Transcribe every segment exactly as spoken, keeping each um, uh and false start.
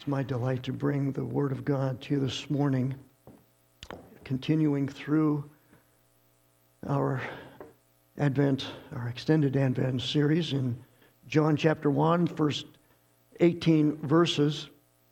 It's my delight to bring the Word of God to you this morning, continuing through our Advent, our extended Advent series in John chapter one, first eighteen verses.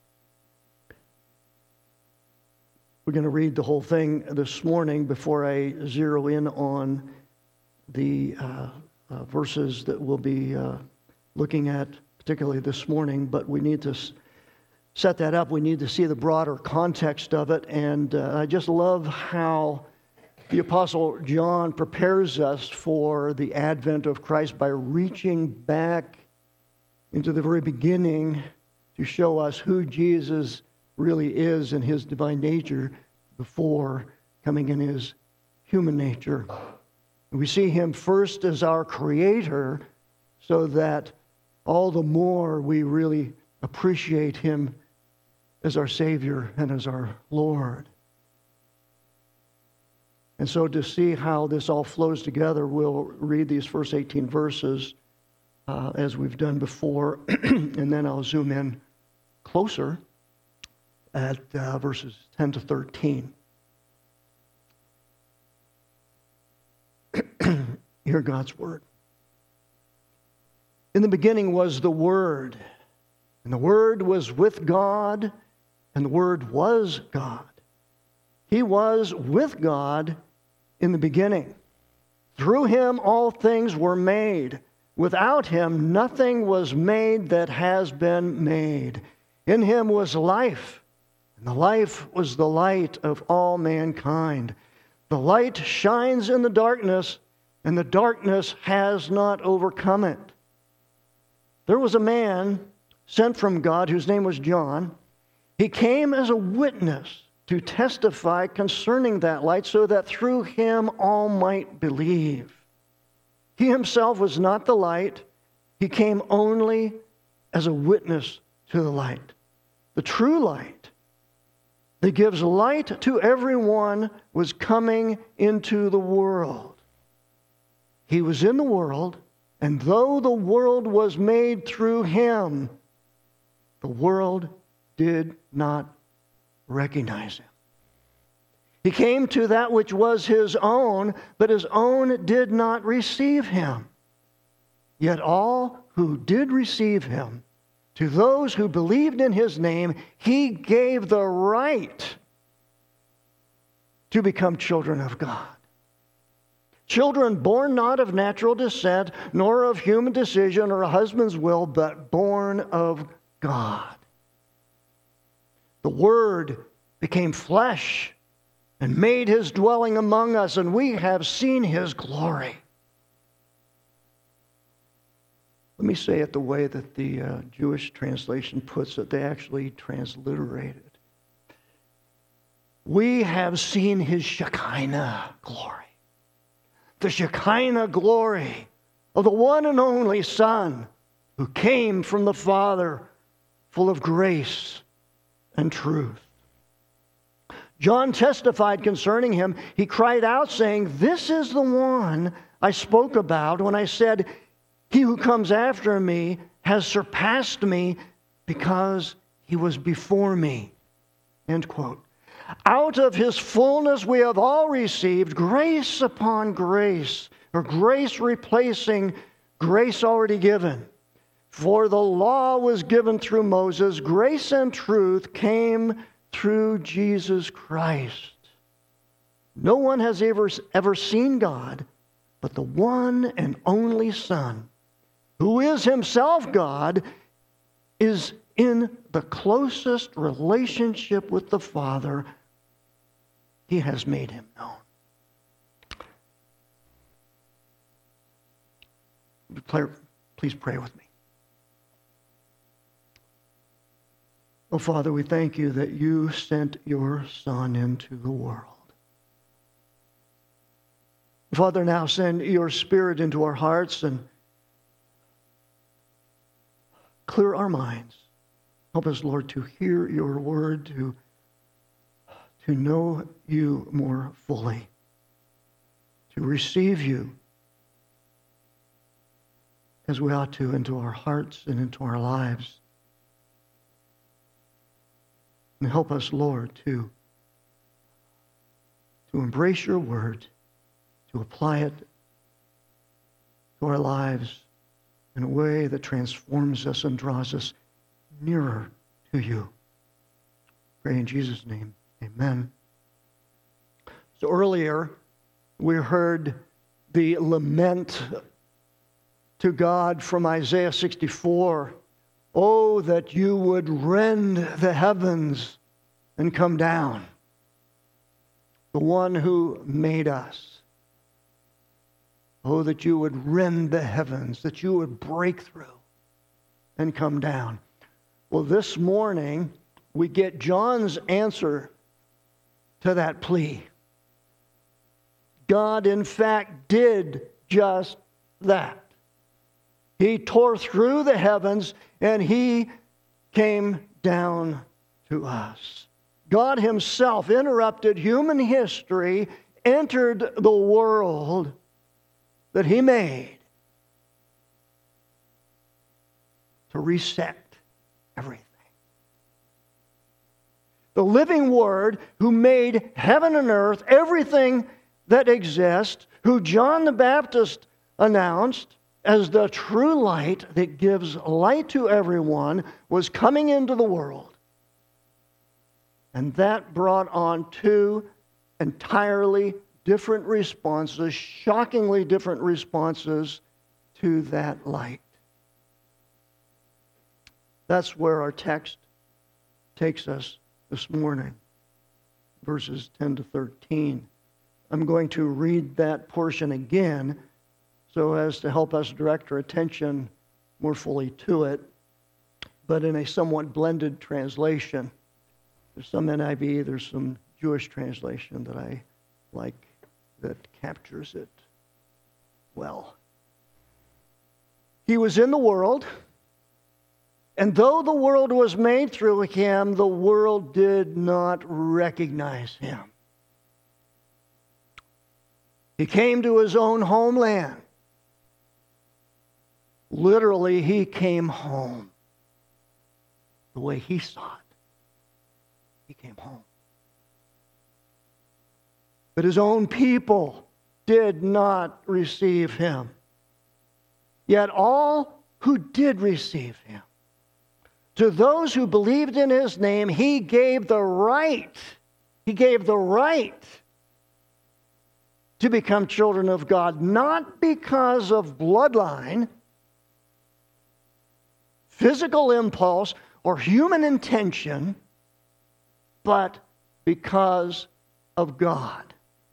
We're going to read the whole thing this morning before I zero in on the uh, uh, verses that we'll be uh, looking at, particularly this morning, but we need to s- set that up. We need to see the broader context of it, and uh, I just love how the Apostle John prepares us for the advent of Christ by reaching back into the very beginning to show us who Jesus really is in his divine nature before coming in his human nature. We see him first as our creator so that all the more we really appreciate him as our Savior and as our Lord. And so to see how this all flows together, we'll read these first eighteen verses uh, as we've done before, and then I'll zoom in closer at uh, verses ten to thirteen. Hear God's word. In the beginning was the Word, and the Word was with God, and the Word was God. He was with God in the beginning. Through him all things were made. Without him nothing was made that has been made. In him was life, and the life was the light of all mankind. The light shines in the darkness, and the darkness has not overcome it. There was a man sent from God whose name was John. He came as a witness to testify concerning that light so that through him all might believe. He himself was not the light. He came only as a witness to the light. The true light that gives light to everyone was coming into the world. He was in the world, and though the world was made through him, the world did not recognize him. He came to that which was his own, but his own did not receive him. Yet all who did receive him, to those who believed in his name, he gave the right to become children of God. Children born not of natural descent, nor of human decision or a husband's will, but born of God. The Word became flesh and made his dwelling among us, and we have seen his glory. Let me say it the way that the uh, Jewish translation puts it. They actually transliterate it. We have seen his Shekinah glory. The Shekinah glory of the one and only Son who came from the Father, full of grace and truth. John testified concerning him. He cried out, saying, "This is the one I spoke about when I said, 'He who comes after me has surpassed me because he was before me.'" End quote. Out of his fullness we have all received grace upon grace, or grace replacing grace already given. For the law was given through Moses, grace and truth came through Jesus Christ. No one has ever, ever seen God, but the one and only Son, who is himself God, is in the closest relationship with the Father. He has made him known. Please pray with me. Oh, Father, we thank you that you sent your Son into the world. Father, now send your Spirit into our hearts and clear our minds. Help us, Lord, to hear your word, to, to know you more fully, to receive you as we ought to into our hearts and into our lives. And help us, Lord, to, to embrace your word, to apply it to our lives in a way that transforms us and draws us nearer to you. Pray in Jesus' name. Amen. So earlier, we heard the lament to God from Isaiah sixty-four. Oh, that you would rend the heavens and come down. The one who made us. Oh, that you would rend the heavens, that you would break through and come down. Well, this morning, we get John's answer to that plea. God, in fact, did just that. He tore through the heavens and he came down to us. God himself interrupted human history, entered the world that he made to reset everything. The living Word who made heaven and earth, everything that exists, who John the Baptist announced as the true light that gives light to everyone, was coming into the world. And that brought on two entirely different responses, shockingly different responses to that light. That's where our text takes us this morning, verses ten to thirteen. I'm going to read that portion again so as to help us direct our attention more fully to it, but in a somewhat blended translation. There's some N I V, there's some Jewish translation that I like that captures it well. He was in the world, and though the world was made through him, the world did not recognize him. He came to his own homeland. Literally, he came home. The way he saw it. He came home. But his own people did not receive him. Yet all who did receive him, to those who believed in his name, he gave the right, he gave the right to become children of God, not because of bloodline, physical impulse, or human intention, but because of God.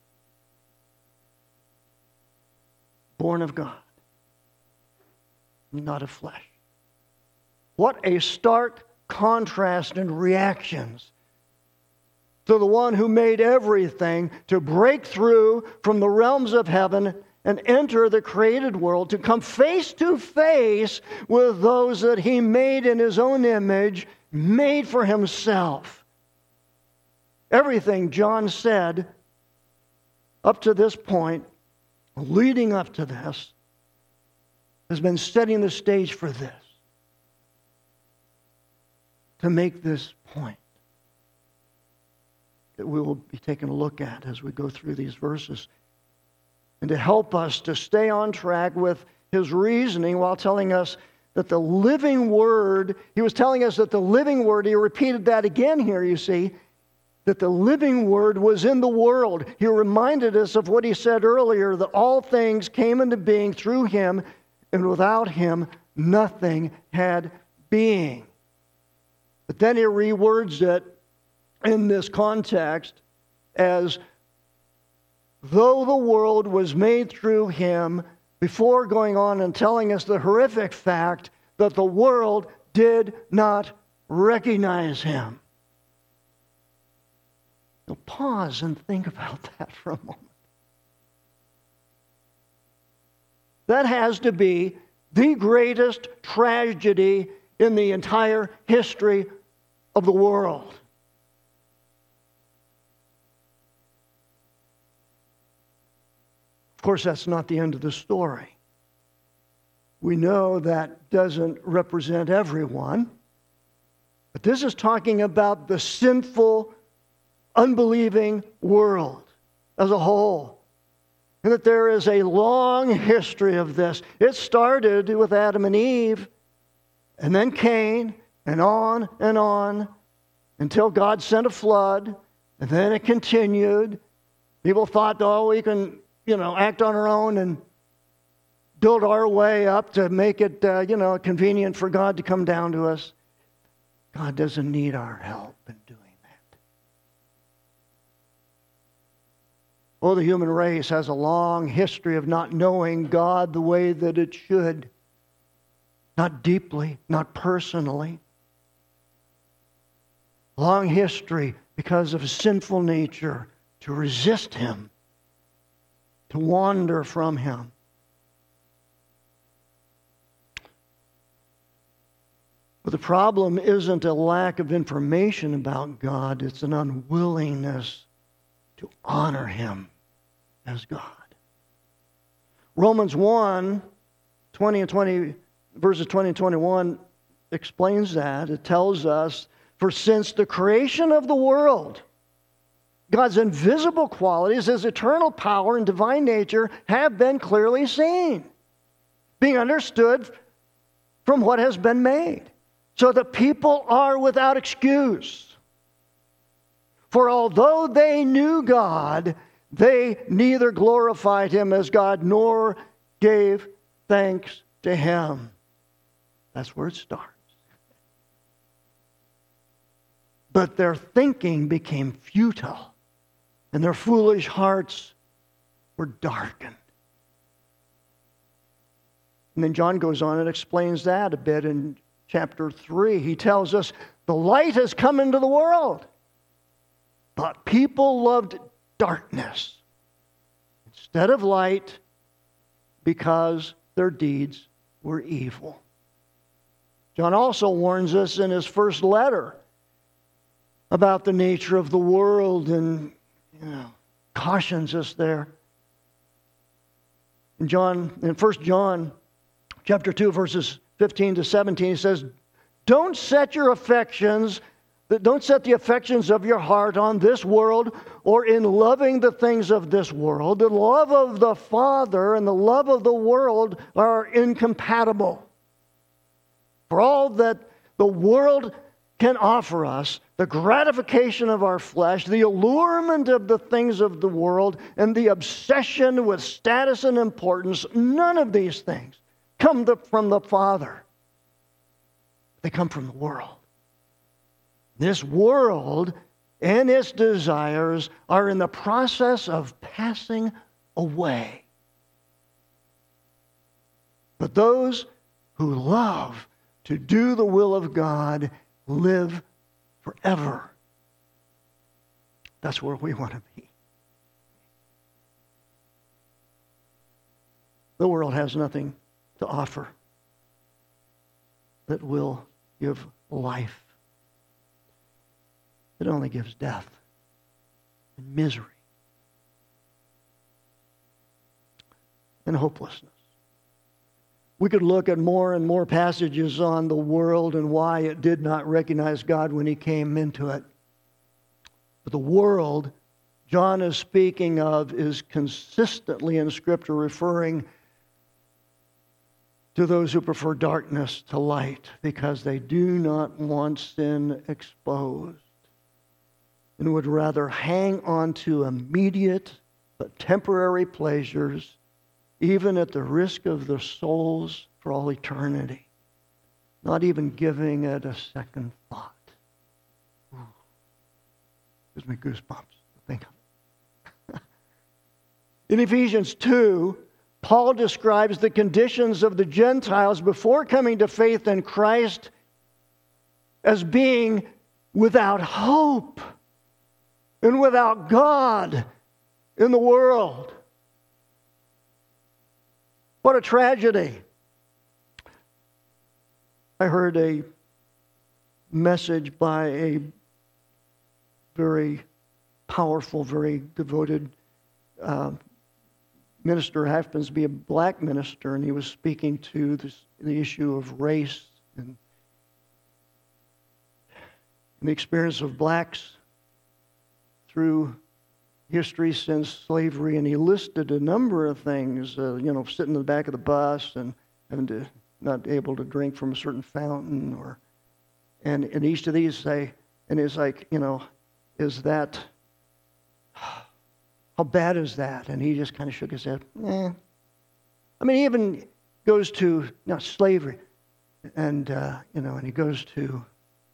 Born of God, not of flesh. What a stark contrast in reactions to the one who made everything to break through from the realms of heaven and enter the created world, to come face to face with those that he made in his own image, made for himself. Everything John said up to this point, leading up to this, has been setting the stage for this, to make this point that we will be taking a look at as we go through these verses, and to help us to stay on track with his reasoning while telling us that the living Word, he was telling us that the living Word, he repeated that again here, you see, that the living Word was in the world. He reminded us of what he said earlier, that all things came into being through him, and without him nothing had being. But then he rewords it in this context as though the world was made through him, before going on and telling us the horrific fact that the world did not recognize him. Now pause and think about that for a moment. That has to be the greatest tragedy in the entire history of the world. Of course, that's not the end of the story. We know that doesn't represent everyone. But this is talking about the sinful, unbelieving world as a whole. And that there is a long history of this. It started with Adam and Eve, and then Cain, and on and on, until God sent a flood, and then it continued. People thought, oh, we can, you know, act on our own and build our way up to make it, uh, you know, convenient for God to come down to us. God doesn't need our help in doing that. Oh, the human race has a long history of not knowing God the way that it should. Not deeply, not personally. Long history because of sinful nature to resist Him, to wander from Him. But the problem isn't a lack of information about God, it's an unwillingness to honor Him as God. Romans one, twenty and twenty, verses twenty and twenty-one explains that. It tells us, for since the creation of the world, God's invisible qualities, His eternal power and divine nature have been clearly seen, being understood from what has been made. So the people are without excuse. For although they knew God, they neither glorified Him as God nor gave thanks to Him. That's where it starts. But their thinking became futile, and their foolish hearts were darkened. And then John goes on and explains that a bit in chapter three. He tells us, the light has come into the world, but people loved darkness instead of light because their deeds were evil. John also warns us in his first letter about the nature of the world and, you know, cautions us there. In John, in First John chapter two, verses fifteen to seventeen, he says, don't set your affections, don't set the affections of your heart on this world or in loving the things of this world. The love of the Father and the love of the world are incompatible. For all that the world can offer us, the gratification of our flesh, the allurement of the things of the world, and the obsession with status and importance, none of these things come from the Father. They come from the world. This world and its desires are in the process of passing away. But those who love to do the will of God live forever. That's where we want to be. The world has nothing to offer that will give life. It only gives death and misery and hopelessness. We could look at more and more passages on the world and why it did not recognize God when He came into it. But the world John is speaking of is consistently in Scripture referring to those who prefer darkness to light because they do not want sin exposed and would rather hang on to immediate but temporary pleasures, even at the risk of their souls for all eternity, not even giving it a second thought. Ooh. Gives me goosebumps to think of it. In Ephesians two, Paul describes the conditions of the Gentiles before coming to faith in Christ as being without hope and without God in the world. What a tragedy. I heard a message by a very powerful, very devoted uh, minister, happens to be a black minister, and he was speaking to this, the issue of race. And and the experience of blacks through history since slavery, and he listed a number of things, uh, you know, sitting in the back of the bus and having to not able to drink from a certain fountain, or and, and each of these say, and it's like, you know, is that, how bad is that? And he just kind of shook his head. Eh. I mean, he even goes to, you know, slavery, and, uh, you know, and he goes to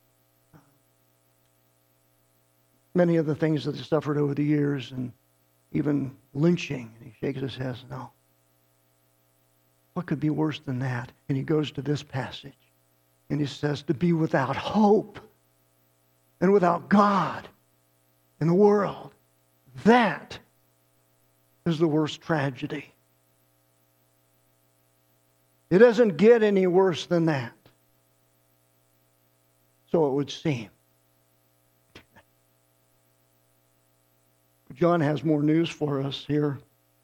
many of the things that he suffered over the years, and even lynching, and he shakes his head, no. What could be worse than that? And he goes to this passage, and he says, to be without hope and without God in the world, that is the worst tragedy. It doesn't get any worse than that. So it would seem. John has more news for us here.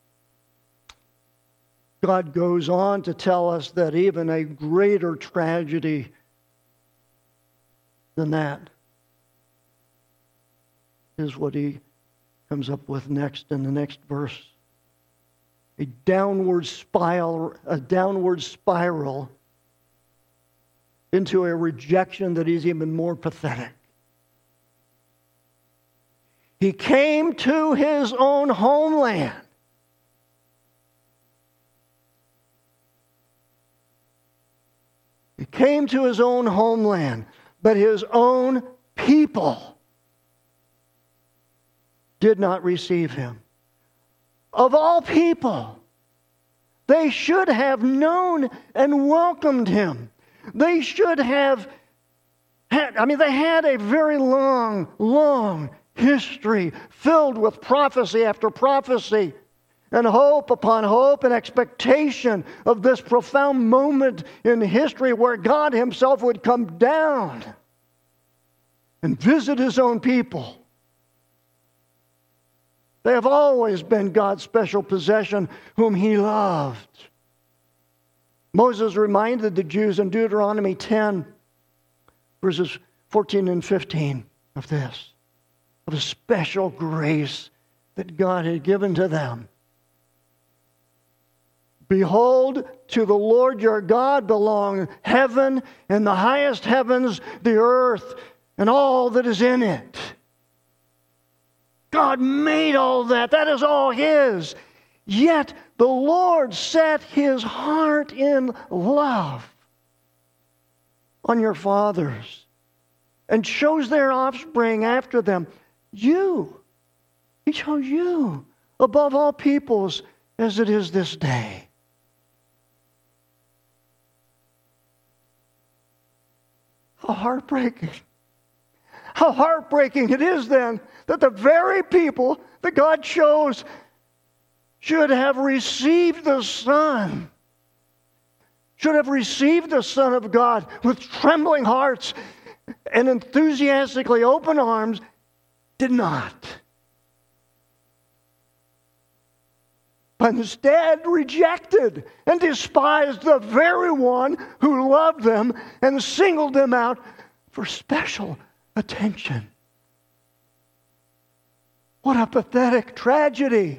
God goes on to tell us that even a greater tragedy than that is what he comes up with next in the next verse. A downward spiral, a downward spiral into a rejection that is even more pathetic. He came to his own homeland. He came to his own homeland, but his own people did not receive him. Of all people, they should have known and welcomed him. They should have had, I mean, they had a very long, long history filled with prophecy after prophecy, and hope upon hope, and expectation of this profound moment in history where God himself would come down and visit his own people. They have always been God's special possession, whom he loved. Moses reminded the Jews in Deuteronomy ten, verses fourteen and fifteen, of this, of a special grace that God had given to them. Behold, to the Lord your God belong heaven and the highest heavens, the earth, and all that is in it. God made all that. That is all his. Yet the Lord set his heart in love on your fathers and chose their offspring after them. You. He chose you above all peoples as it is this day. How heartbreaking. How heartbreaking it is then that the very people that God chose should have received the Son, should have received the Son of God with trembling hearts and enthusiastically open arms, did not. But instead rejected and despised the very one who loved them and singled them out for special attention. What a pathetic tragedy.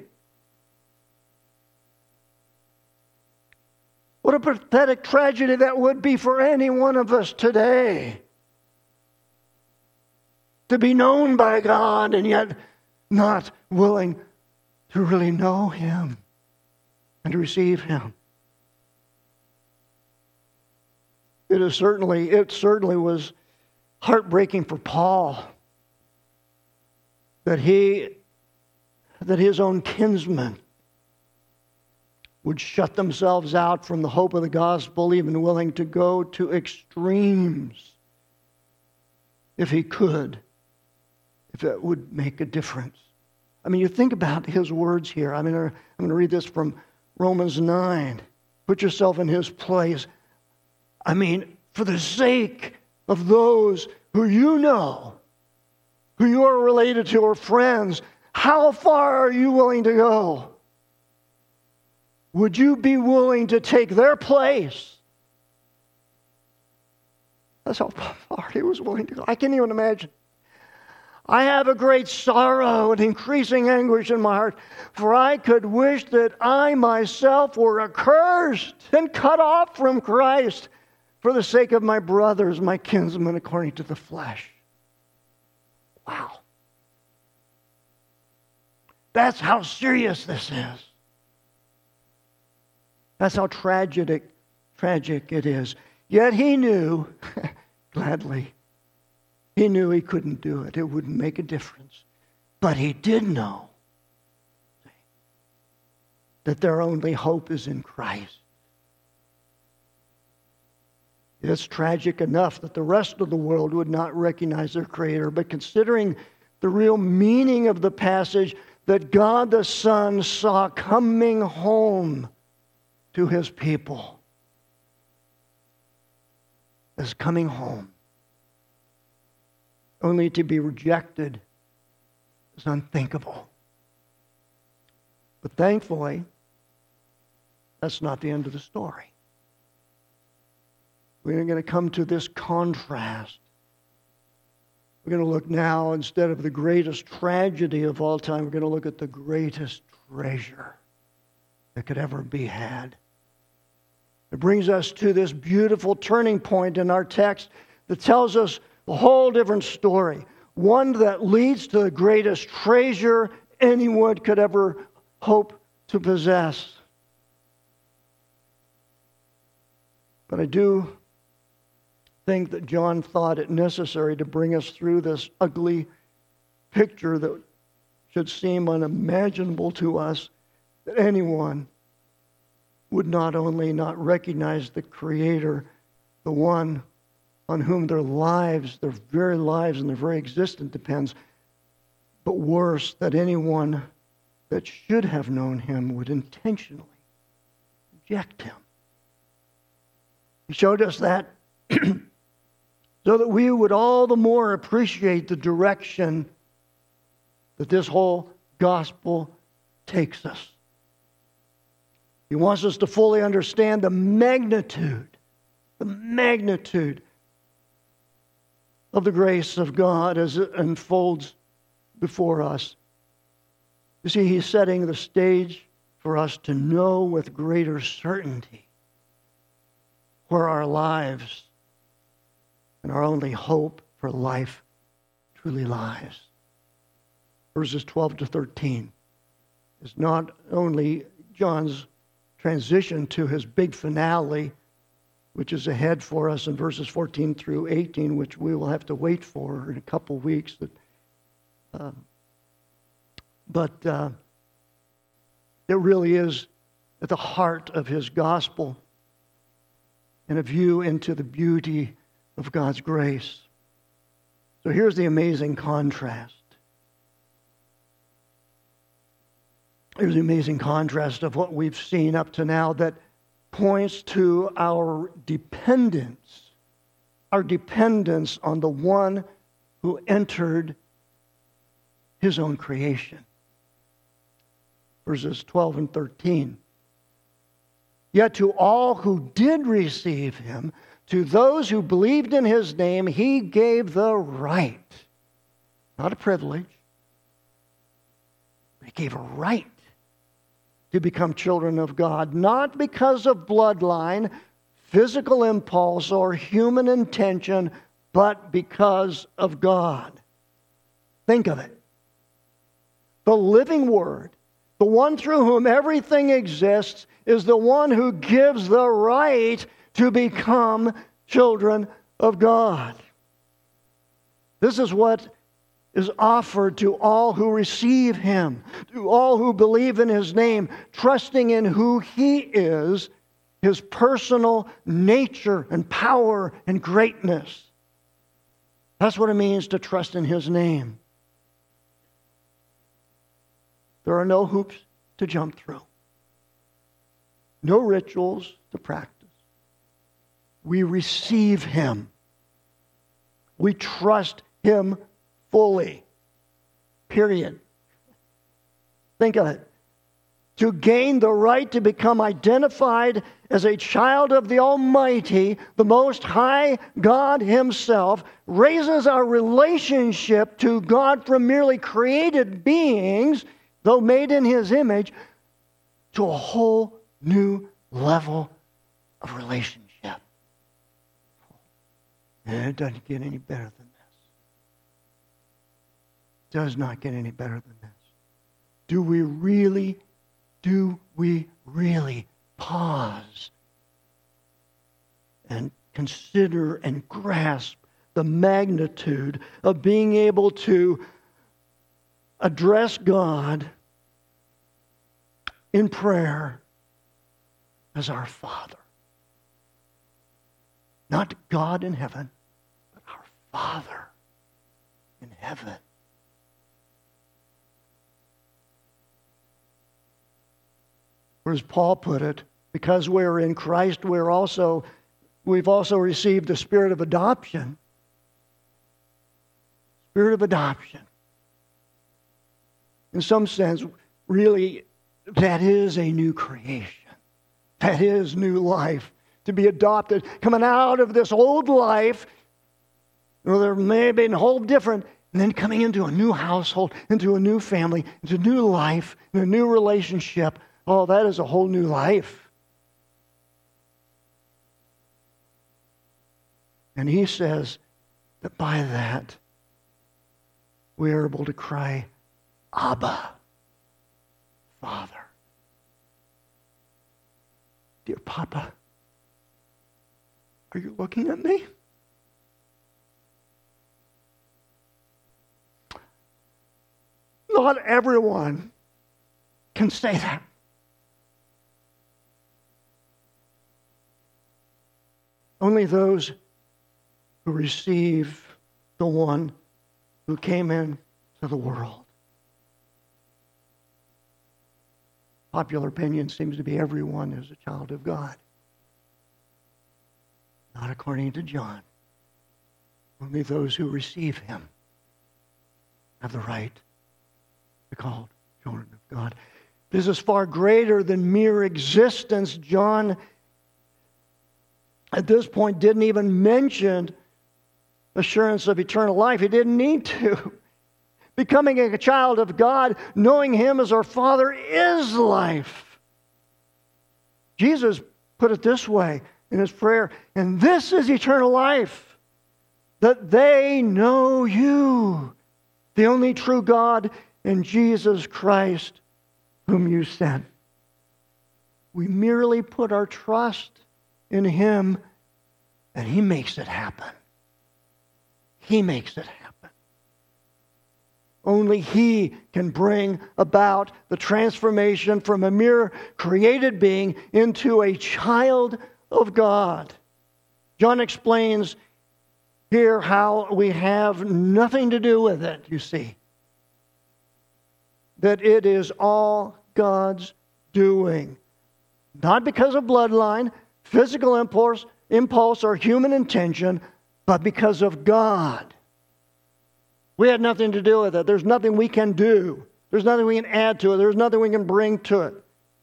What a pathetic tragedy that would be for any one of us today. To be known by God and yet not willing to really know him and to receive him. It is certainly, it certainly was heartbreaking for Paul that he, that his own kinsmen would shut themselves out from the hope of the gospel, even willing to go to extremes if he could, if it would make a difference. I mean, you think about his words here. I mean, I'm going to read this from Romans nine. Put yourself in his place. I mean, for the sake of those who you know, who you are related to or friends, how far are you willing to go? Would you be willing to take their place That's how far he was willing to go. I can't even imagine. I have a great sorrow and increasing anguish in my heart, for I could wish that I myself were accursed and cut off from Christ for the sake of my brothers, my kinsmen, according to the flesh. Wow. That's how serious this is. That's how tragic, tragic it is. Yet he knew, gladly, he knew he couldn't do it. It wouldn't make a difference. But he did know that their only hope is in Christ. It's tragic enough that the rest of the world would not recognize their Creator. But considering the real meaning of the passage, that God the Son saw coming home to his people, as coming home, only to be rejected is unthinkable. But thankfully, that's not the end of the story. We're going to come to this contrast. We're going to look now, instead of the greatest tragedy of all time, we're going to look at the greatest treasure that could ever be had. It brings us to this beautiful turning point in our text that tells us a whole different story. One that leads to the greatest treasure anyone could ever hope to possess. But I do think that John thought it necessary to bring us through this ugly picture that should seem unimaginable to us, that anyone would not only not recognize the Creator, the one on whom their lives, their very lives and their very existence depends, but worse, that anyone that should have known him would intentionally reject him. He showed us that so that we would all the more appreciate the direction that this whole gospel takes us. He wants us to fully understand the magnitude, the magnitude of the grace of God as it unfolds before us. You see, he's setting the stage for us to know with greater certainty where our lives and our only hope for life truly lies. Verses twelve to thirteen is not only John's transition to his big finale, which is ahead for us in verses fourteen through eighteen, which we will have to wait for in a couple weeks. That, uh, but uh, it really is at the heart of his gospel and a view into the beauty of God's grace. So here's the amazing contrast. Here's the amazing contrast of what we've seen up to now that points to our dependence, our dependence on the one who entered his own creation. Verses twelve and thirteen. Yet to all who did receive him, to those who believed in his name, he gave the right, not a privilege, but he gave a right to become children of God, not because of bloodline, physical impulse, or human intention, but because of God. Think of it. The living Word, the one through whom everything exists, is the one who gives the right to become children of God. This is what is offered to all who receive him, to all who believe in his name, trusting in who he is, his personal nature and power and greatness. That's what it means to trust in his name. There are no hoops to jump through, no rituals to practice. We receive him. We trust him fully. Period. Think of it. to gain the right to become identified as a child of the Almighty, the Most High God Himself, raises our relationship to God from merely created beings, though made in His image, to a whole new level of relationship. And it doesn't get any better than this. It does not get any better than this. Do we really, do we really pause and consider and grasp the magnitude of being able to address God in prayer as our Father? Not God in heaven, but our Father in heaven. Or as Paul put it, because we're in Christ, we're also, we've also received the spirit of adoption. Spirit of adoption. In some sense, really, that is a new creation. That is new life. To be adopted, coming out of this old life, you know, there may have been a whole different, and then coming into a new household, into a new family, into new life, into a new relationship. Oh, that is a whole new life. And he says that by that, we are able to cry, Abba, Father. Dear Papa, are you looking at me? Not everyone can say that. Only those who receive the one who came into the world. Popular opinion seems to be everyone is a child of God. Not according to John. Only those who receive him have the right to be called children of God. This is far greater than mere existence. John, at this point, didn't even mention assurance of eternal life. He didn't need to. Becoming a child of God, knowing Him as our Father, is life. Jesus put it this way in His prayer, and this is eternal life, that they know you, the only true God, and Jesus Christ, whom you sent. We merely put our trust in Him, and He makes it happen. He makes it happen. Only He can bring about the transformation from a mere created being into a child of God. John explains here how we have nothing to do with it, you see. That it is all God's doing. Not because of bloodline, physical impulse, impulse or human intention, but because of God. We had nothing to do with it. There's nothing we can do. There's nothing we can add to it. There's nothing we can bring to it.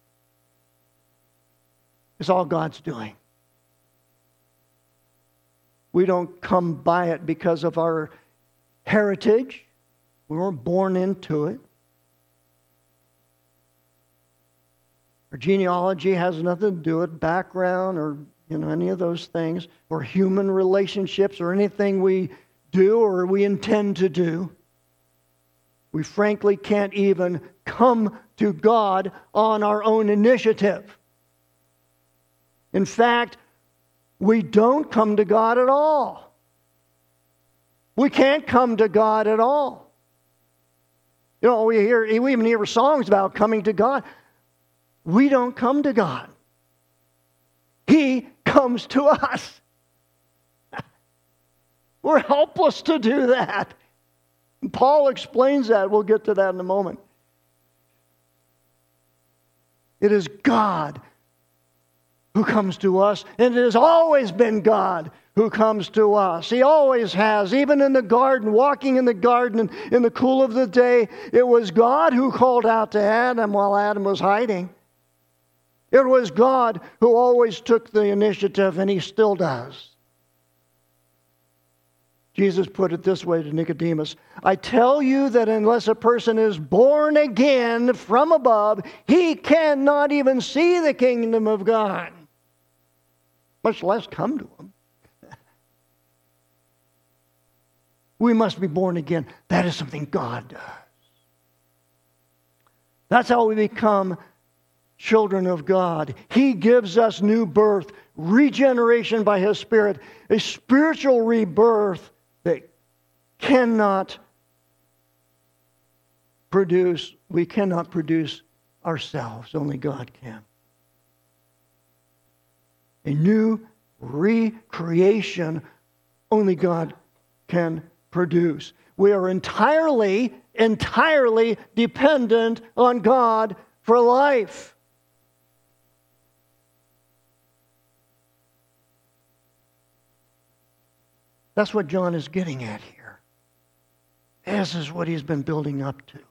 It's all God's doing. We don't come by it because of our heritage. We weren't born into it. Our genealogy has nothing to do with background or you know any of those things, or human relationships, or anything we do or we intend to do. We frankly can't even come to God on our own initiative. In fact, we don't come to God at all. We can't come to God at all. You know, we hear, we even hear songs about coming to God. We don't come to God. He comes to us. We're helpless to do that. And Paul explains that. We'll get to that in a moment. It is God who comes to us, and it has always been God who comes to us. He always has. Even in the garden, walking in the garden in the cool of the day, it was God who called out to Adam while Adam was hiding. It was God who always took the initiative, and He still does. Jesus put it this way to Nicodemus, I tell you that unless a person is born again from above, he cannot even see the kingdom of God, much less come to Him. We must be born again. That is something God does. That's how we become children of God. He gives us new birth, regeneration by His Spirit, a spiritual rebirth that cannot produce, we cannot produce ourselves. Only God can. A new recreation only God can produce. We are entirely, entirely dependent on God for life. That's what John is getting at here. This is what he's been building up to.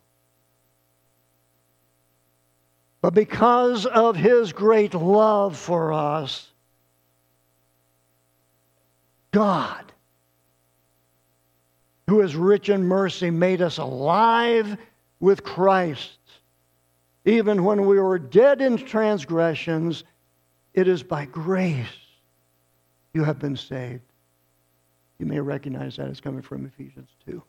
But because of His great love for us, God, who is rich in mercy, made us alive with Christ. Even when we were dead in transgressions, it is by grace you have been saved. You may recognize that as coming from Ephesians two.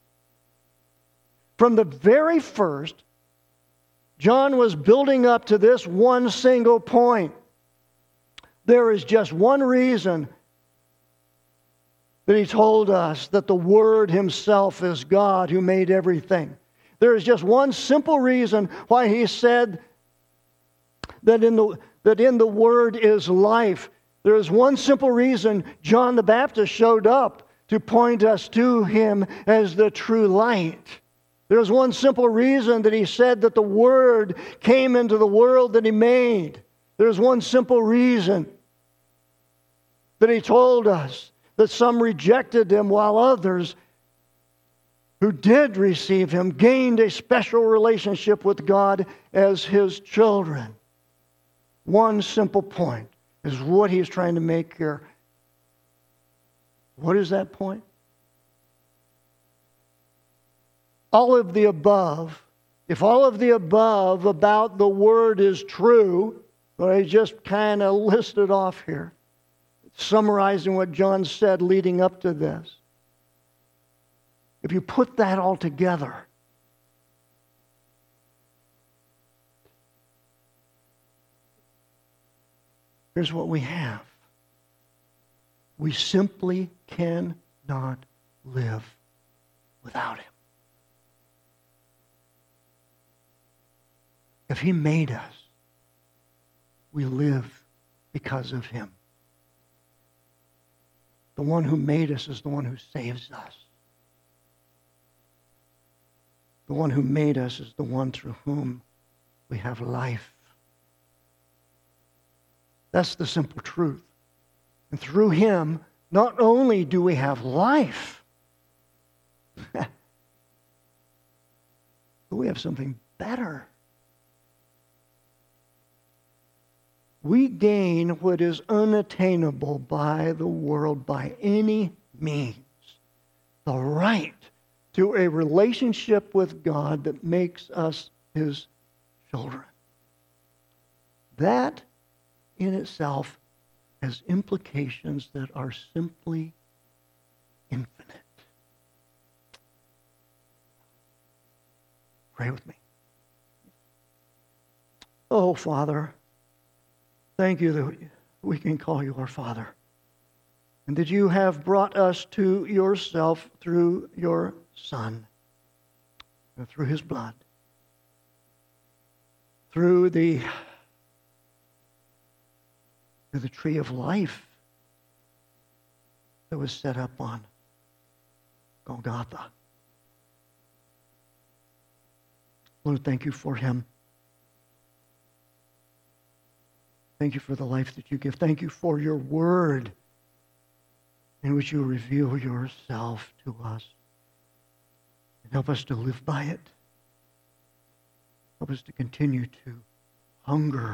From the very first, John was building up to this one single point. There is just one reason that he told us that the Word Himself is God who made everything. There is just one simple reason why he said that in the, that in the Word is life. There is one simple reason John the Baptist showed up to point us to Him as the true light. There's one simple reason that he said that the Word came into the world that He made. There's one simple reason that he told us that some rejected Him while others who did receive Him gained a special relationship with God as His children. One simple point is what he's trying to make here. What is that point? All of the above, if all of the above about the Word is true, what I just kind of listed off here, summarizing what John said leading up to this, if you put that all together, here's what we have. We simply cannot live without Him. If He made us, we live because of Him. The one who made us is the one who saves us. The one who made us is the one through whom we have life. That's the simple truth. And through Him, not only do we have life, but we have something better. We gain what is unattainable by the world by any means. The right to a relationship with God that makes us His children. That in itself has implications that are simply infinite. Pray with me. Oh, Father, thank You that we can call You our Father, and that You have brought us to Yourself through Your Son, and through His blood, through the through the tree of life that was set up on Golgotha. Lord, thank You for Him. Thank You for the life that You give. Thank You for Your Word in which you reveal yourself to us. And help us to live by it. Help us to continue to hunger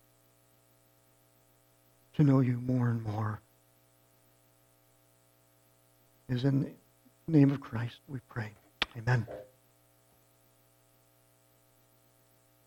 to know you more and more. It is in the name of Christ we pray. Amen.